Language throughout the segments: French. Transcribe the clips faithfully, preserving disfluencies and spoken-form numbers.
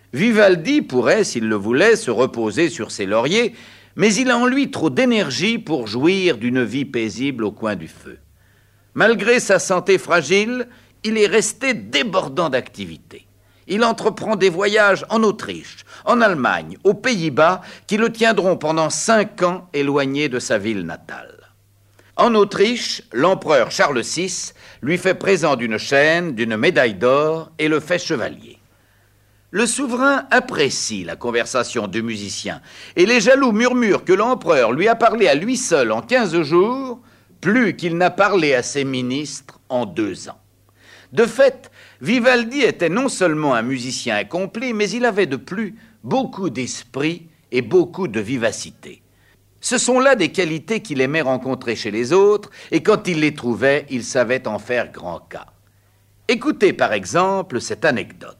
Vivaldi pourrait, s'il le voulait, se reposer sur ses lauriers, mais il a en lui trop d'énergie pour jouir d'une vie paisible au coin du feu. Malgré sa santé fragile, il est resté débordant d'activité. Il entreprend des voyages en Autriche, en Allemagne, aux Pays-Bas, qui le tiendront pendant cinq ans éloigné de sa ville natale. En Autriche, l'empereur Charles six lui fait présent d'une chaîne, d'une médaille d'or et le fait chevalier. Le souverain apprécie la conversation du musicien et les jaloux murmurent que l'empereur lui a parlé à lui seul en quinze jours, plus qu'il n'a parlé à ses ministres en deux ans. De fait, Vivaldi était non seulement un musicien accompli, mais il avait de plus beaucoup d'esprit et beaucoup de vivacité. Ce sont là des qualités qu'il aimait rencontrer chez les autres, et quand il les trouvait, il savait en faire grand cas. Écoutez par exemple cette anecdote.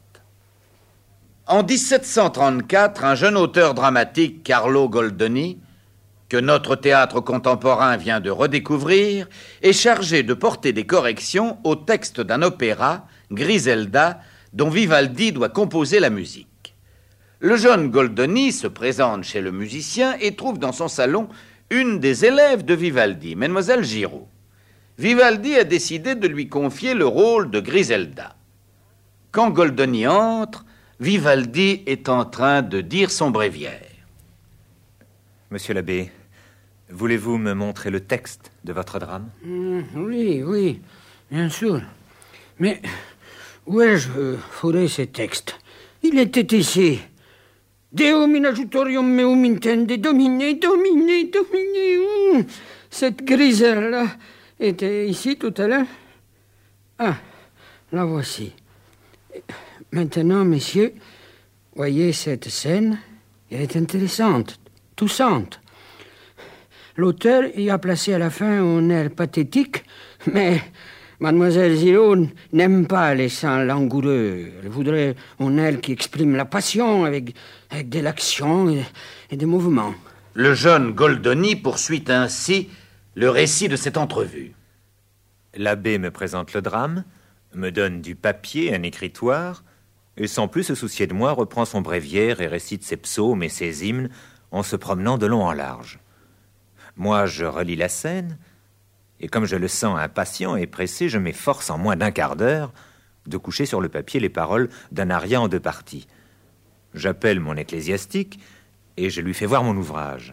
En dix-sept cent trente-quatre, un jeune auteur dramatique, Carlo Goldoni, que notre théâtre contemporain vient de redécouvrir, est chargé de porter des corrections au texte d'un opéra, Griselda, dont Vivaldi doit composer la musique. Le jeune Goldoni se présente chez le musicien et trouve dans son salon une des élèves de Vivaldi, Mademoiselle Giraud. Vivaldi a décidé de lui confier le rôle de Griselda. Quand Goldoni entre, Vivaldi est en train de dire son bréviaire. Monsieur l'abbé, voulez-vous me montrer le texte de votre drame? mmh, Oui, oui, bien sûr. Mais où ai-je euh, fourré ce texte? Il était ici. Deum in adjutorium meum intende domine, domine, domine. Mmh. Cette griselle-là était ici tout à l'heure. Ah, la voici. Maintenant, messieurs, voyez cette scène. Elle est intéressante, touchante. L'auteur y a placé à la fin un air pathétique, mais Mademoiselle Giraud n'aime pas les chants langoureux. Elle voudrait un air qui exprime la passion avec, avec de l'action et, et des mouvements. Le jeune Goldoni poursuit ainsi le récit de cette entrevue. L'abbé me présente le drame, me donne du papier, un écritoire, et sans plus se soucier de moi, reprend son bréviaire et récite ses psaumes et ses hymnes en se promenant de long en large. Moi, je relis la scène, et comme je le sens impatient et pressé, je m'efforce en moins d'un quart d'heure de coucher sur le papier les paroles d'un aria en deux parties. J'appelle mon ecclésiastique et je lui fais voir mon ouvrage.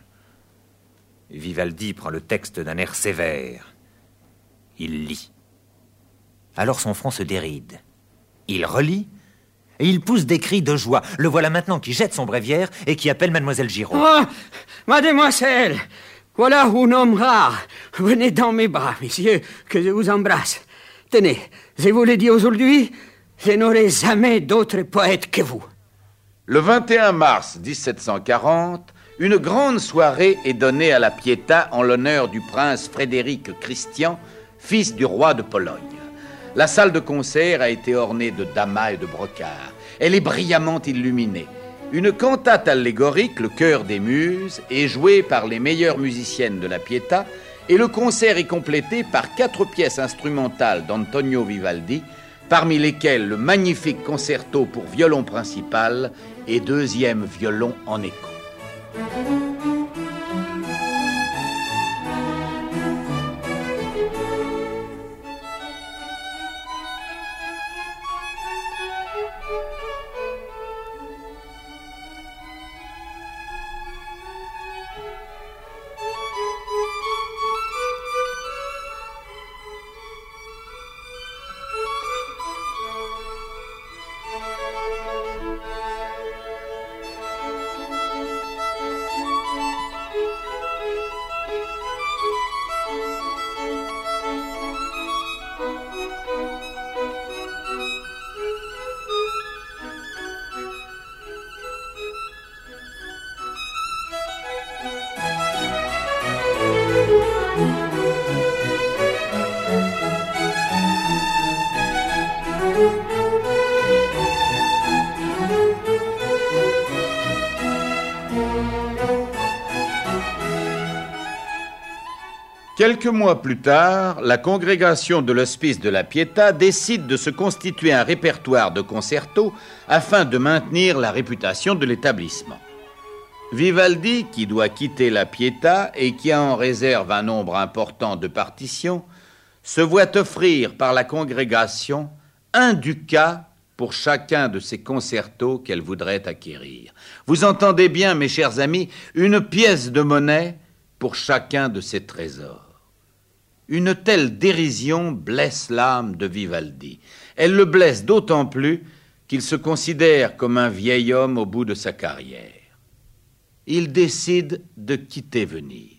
Vivaldi prend le texte d'un air sévère. Il lit. Alors son front se déride. Il relit et il pousse des cris de joie. Le voilà maintenant qui jette son bréviaire et qui appelle Mademoiselle Giraud. Oh, mademoiselle, voilà un homme rare. Venez dans mes bras, messieurs, que je vous embrasse. Tenez, je vous l'ai dit aujourd'hui, je n'aurai jamais d'autre poète que vous. Le vingt et un mars dix-sept cent quarante, une grande soirée est donnée à la Pietà en l'honneur du prince Frédéric Christian, fils du roi de Pologne. La salle de concert a été ornée de damas et de brocarts. Elle est brillamment illuminée. Une cantate allégorique, le chœur des muses, est jouée par les meilleures musiciennes de la Pietà et le concert est complété par quatre pièces instrumentales d'Antonio Vivaldi, parmi lesquelles le magnifique concerto pour violon principal et deuxième violon en écho. Quelques mois plus tard, la congrégation de l'Hospice de la Pietà décide de se constituer un répertoire de concertos afin de maintenir la réputation de l'établissement. Vivaldi, qui doit quitter la Pietà et qui a en réserve un nombre important de partitions, se voit offrir par la congrégation un ducat pour chacun de ces concertos qu'elle voudrait acquérir. Vous entendez bien, mes chers amis, une pièce de monnaie pour chacun de ces trésors. Une telle dérision blesse l'âme de Vivaldi. Elle le blesse d'autant plus qu'il se considère comme un vieil homme au bout de sa carrière. Il décide de quitter Venise.